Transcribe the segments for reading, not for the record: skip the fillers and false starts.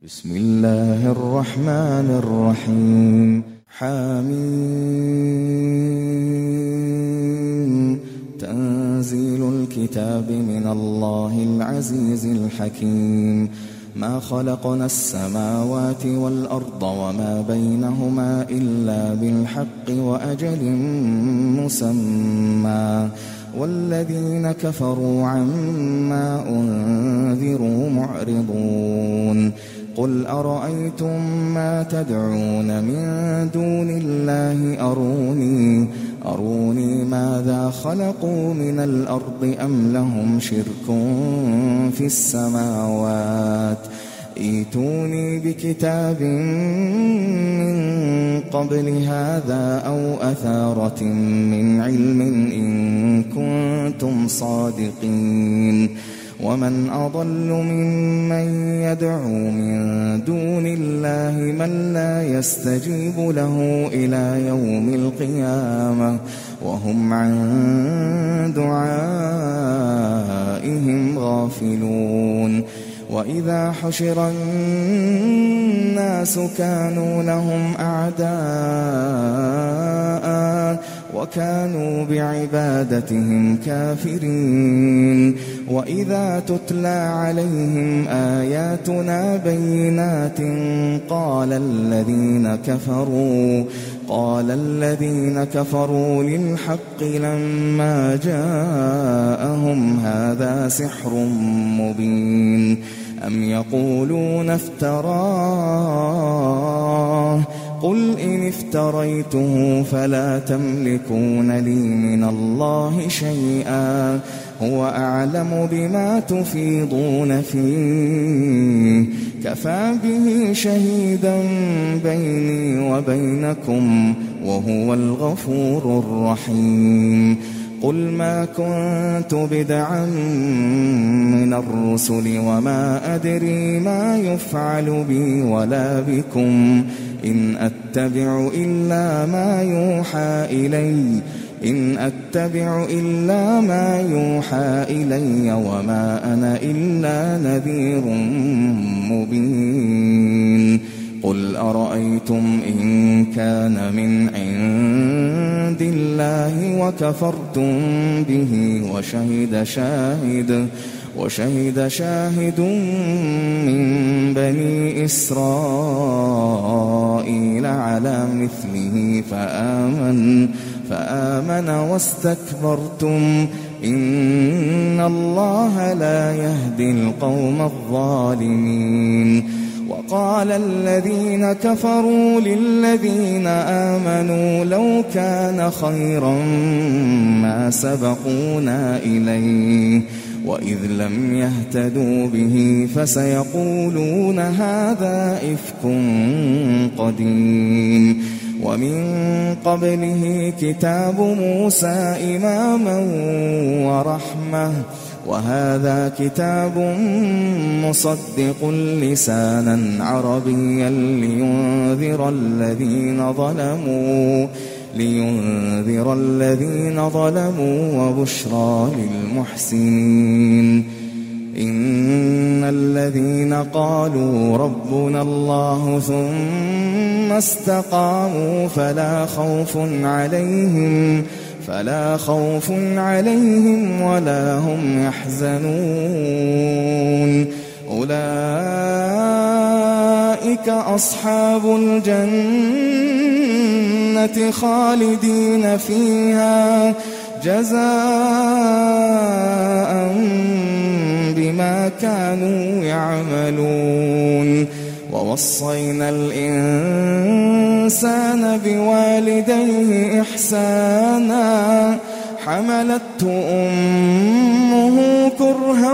بسم الله الرحمن الرحيم. حميم. تنزيل الكتاب من الله العزيز الحكيم. ما خلقنا السماوات والأرض وما بينهما إلا بالحق وأجل مسمى والذين كفروا عما أنذروا معرضون. قل أرأيتم ما تدعون من دون الله أروني ماذا خلقوا من الأرض أم لهم شرك في السماوات ائتوني بكتاب من قبل هذا أو أثارة من علم إن كنتم صادقين. ومن أضل ممن يدعو من دون الله من لا يستجيب له إلى يوم القيامة وهم عن دعائهم غافلون. وإذا حشر الناس كانوا لهم أعداء وكانوا بعبادتهم كافرين. وإذا تتلى عليهم آياتنا بينات قال الذين كفروا للحق لما جاءهم هذا سحر مبين. أم يقولون افتراه قل إن افتريته فلا تملكون لي من الله شيئا هو أعلم بما تفيضون فيه كفى به شهيدا بيني وبينكم وهو الغفور الرحيم. قل ما كنت بدعا من الرسل وما أدري ما يفعل بي ولا بكم إن أتبع إلا ما يوحى إلي وما أنا إلا نذير مبين. قل أرأيتم إن كان من عند الله وكفرتم به وشهد شاهد من بني إسرائيل على مثله فآمن واستكبرتم إن الله لا يهدي القوم الظالمين. وقال الذين كفروا للذين آمنوا لو كان خيرا ما سبقونا إليه وإذ لم يهتدوا به فسيقولون هذا إفك قديم. ومن قبله كتاب موسى إماما ورحمة وهذا كتاب مصدق لسانا عربيا لينذر الذين ظلموا وبشرى للمحسنين. إن الذين قالوا ربنا الله ثم استقاموا فلا خوف عليهم ولا هم يحزنون. أولئك أصحاب الجنة خالدين فيها جزاء بما كانوا يعملون. ووصينا الإنسان بوالديه إحسانا حملته أمه كرها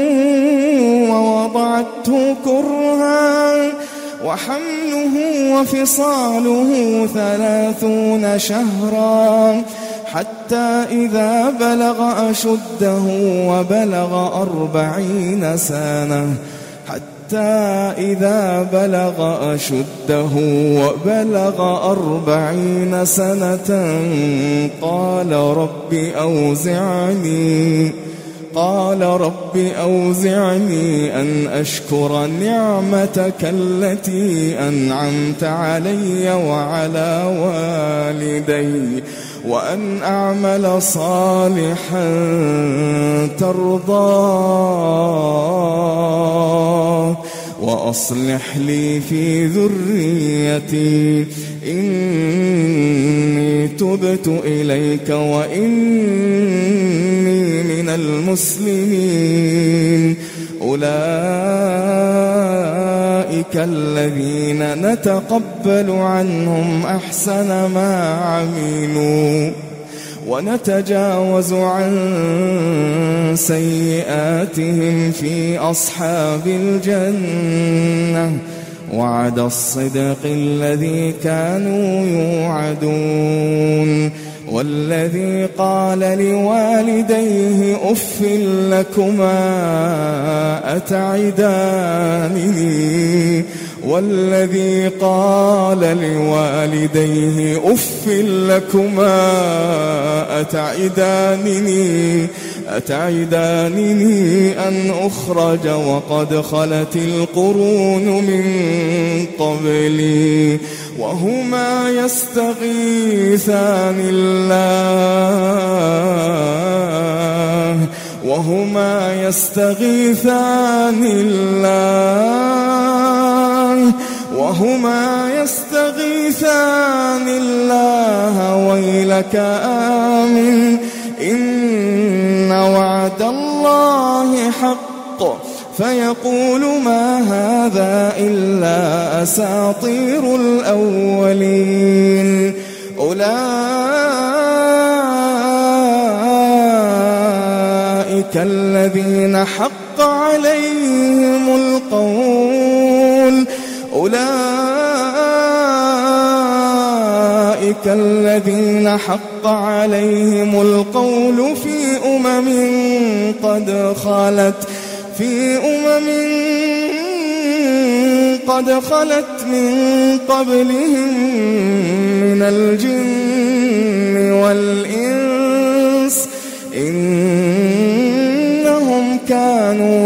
ووضعته كرها وحمله وفصاله 30 شهرا حتى إذا بلغ أشده وبلغ 40 سنة قال قال رب أوزعني أن أشكر نعمتك التي أنعمت علي وعلى والدي وأن أعمل صالحا ترضاه وأصلح لي في ذريتي إني تبت إليك وإني من المسلمين. أولئك الذين نتقبل عنهم أحسن ما عملوا ونتجاوز عن سيئاتهم في أصحاب الجنة وعد الصدق الذي كانوا يوعدون. والذي قال لوالديه أف لكما أتعدانني والذي قال لوالديه أف لكما أتعدانني أن أخرج وقد خلت القرون من قبلي وهما يستغيثان الله ويلك آمن إن وعد الله حق فيقول ما هذا إلا أساطير الأولين. أولئك الذين حق عليهم القول في أمم قد خلت من قبلهم من الجن والإنس إنهم كانوا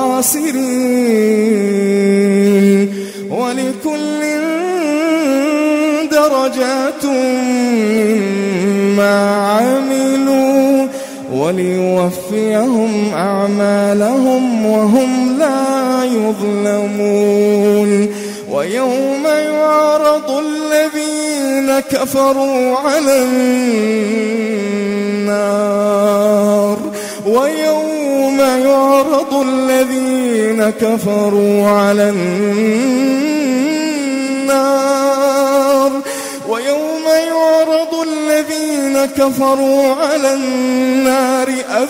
خاسرين. ولكل درجات مما عملوا وليوفيهم أعمالهم وهم لا يظلمون. ويوم يعرض الذين كفروا على النار ويوم يعرض الذين كفروا على النار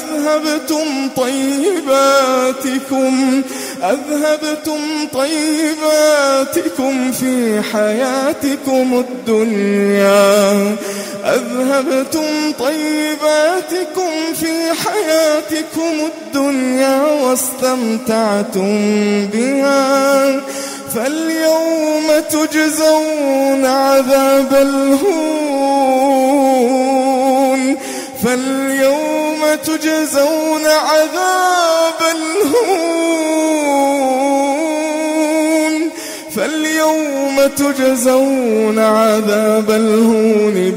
أذهبتم طيباتكم في حياتكم الدنيا واستمتعتم بها فاليوم تجزون عذاب الهون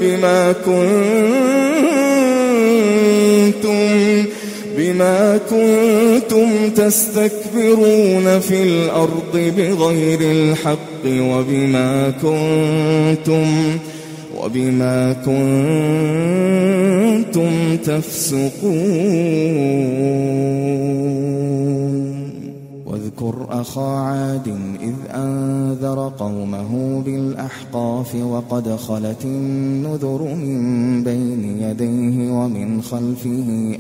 بما كنتم تستكبرون في الأرض بغير الحق وبما كنتم تفسقون. واذكر أخا عاد إذ أنذر قومه بالأحقاف وقد خلت النذر من بين يديه ومن خلفه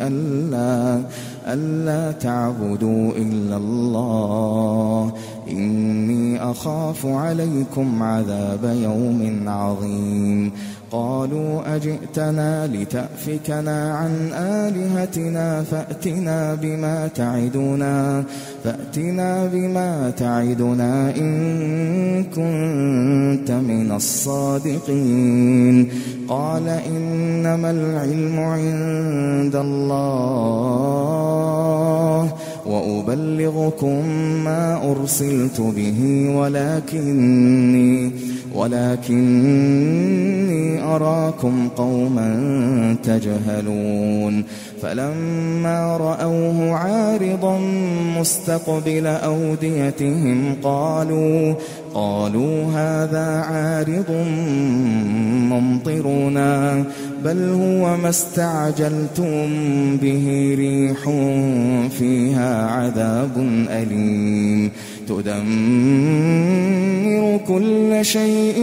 ألا تعبدوا إلا الله إني إني أخاف عليكم عذاب يوم عظيم قالوا أجئتنا لتأفكنا عن آلهتنا فأتنا بما تعدنا إن كنت من الصادقين قال إنما العلم عند الله وأبلغكم ما أرسلت به ولكني أراكم قوما تجهلون فلما رأوه عارضا مستقبل أوديتهم قالوا هذا عارض ممطرنا بل هو ما استعجلتم به ريح فيها عذاب أليم تدمر كل شيء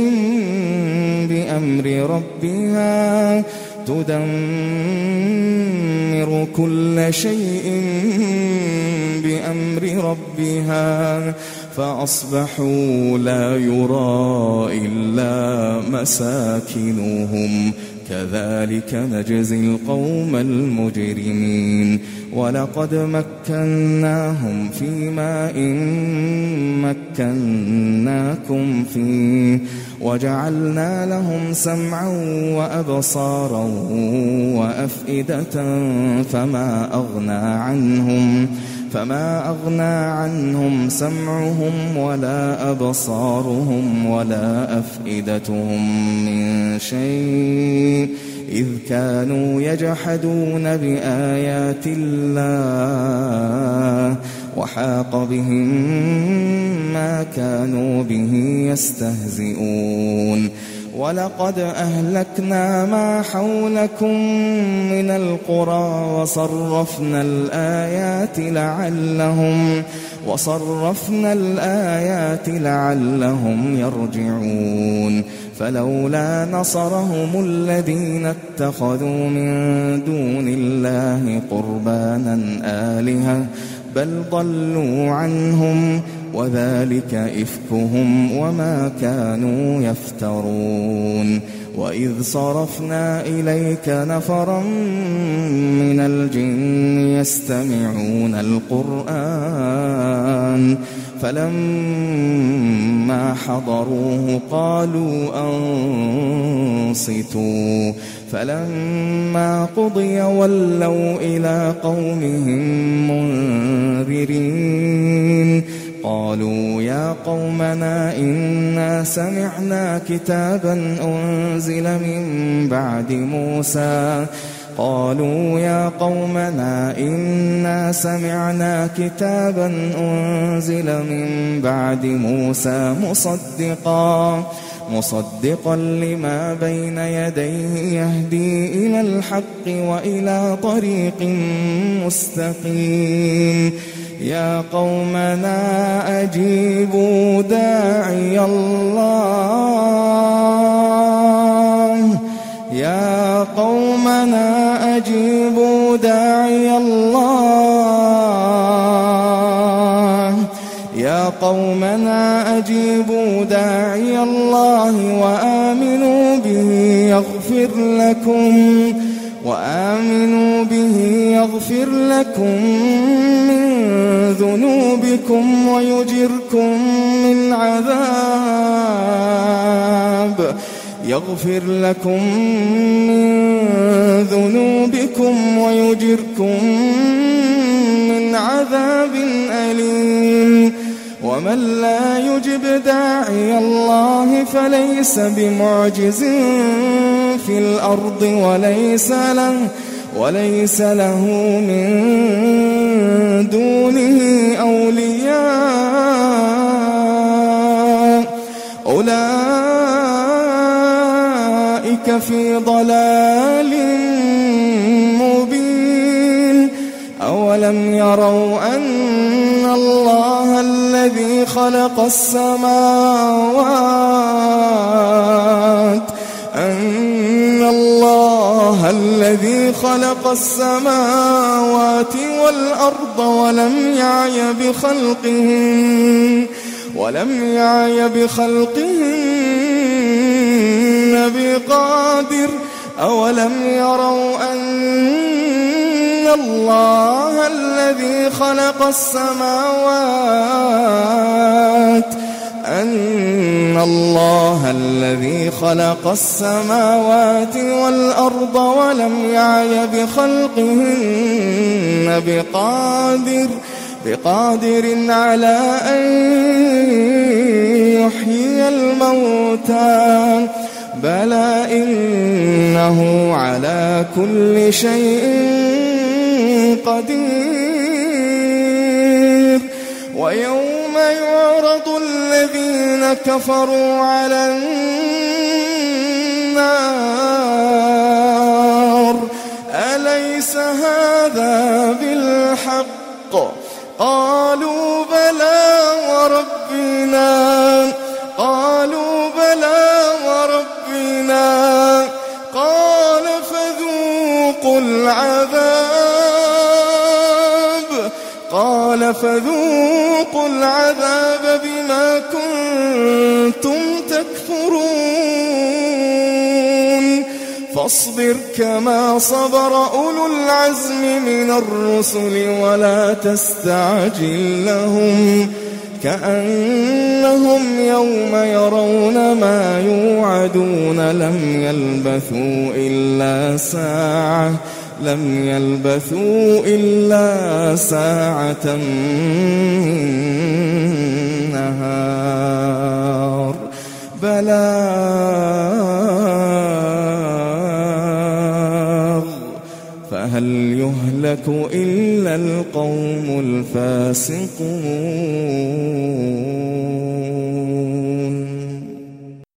بأمر ربها فأصبحوا لا يرى إلا مساكنهم كذلك نجزي القوم المجرمين ولقد مكناهم في ماء مكناكم فيه وجعلنا لهم سمعا وأبصارا وأفئدة فما أغنى عنهم سمعهم ولا أبصارهم ولا أفئدتهم من شيء إذ كانوا يجحدون بآيات الله وحاق بهم ما كانوا به يستهزئون ولقد أهلكنا ما حولكم من القرى وصرفنا الآيات لعلهم يرجعون فلولا نصرهم الذين اتخذوا من دون الله قربانا آلهة بل ضلوا عنهم وذلك إفكهم وما كانوا يفترون وإذ صرفنا إليك نفرا من الجن يستمعون القرآن فلما حضروه قالوا أنصتوا فلما قضي ولوا إلى قومهم منذرين قالوا يا قومنا إنا سمعنا كتابا أنزل من بعد موسى مصدقا لما بين يديه يهدي إلى الحق وإلى طريق مستقيم يا قومنا أجيبوا داعي الله وآمنوا به يغفر لكم من ذنوبكم ويجركم من عذاب أليم ومن لا يجب داعي الله فليس بمعجز في الأرض وليس له من دونه أولياء أولئك في ضلال مبين أولم يروا أن الله الذي خلق السماوات والأرض ولم يعي ولم يعي بخلقهن بقادر أولم يروا أن الله الذي خلق السماوات والأرض ولم يعي بخلقهن بقادر على أن يحيي الموتى بلى إنه على كل شيء قدير ويوم يعرض الذين كفروا على النار أليس هذا بالحق قالوا بلى وربنا قال فذوقوا العذاب بما كنتم تكفرون فاصبر كما صبر أولو العزم من الرسل ولا تستعجل لهم كأنهم يوم يرون ما يوعدون لم يلبثوا إلا ساعة من نهار بلاغ فهل يهلك إلا القوم الفاسقون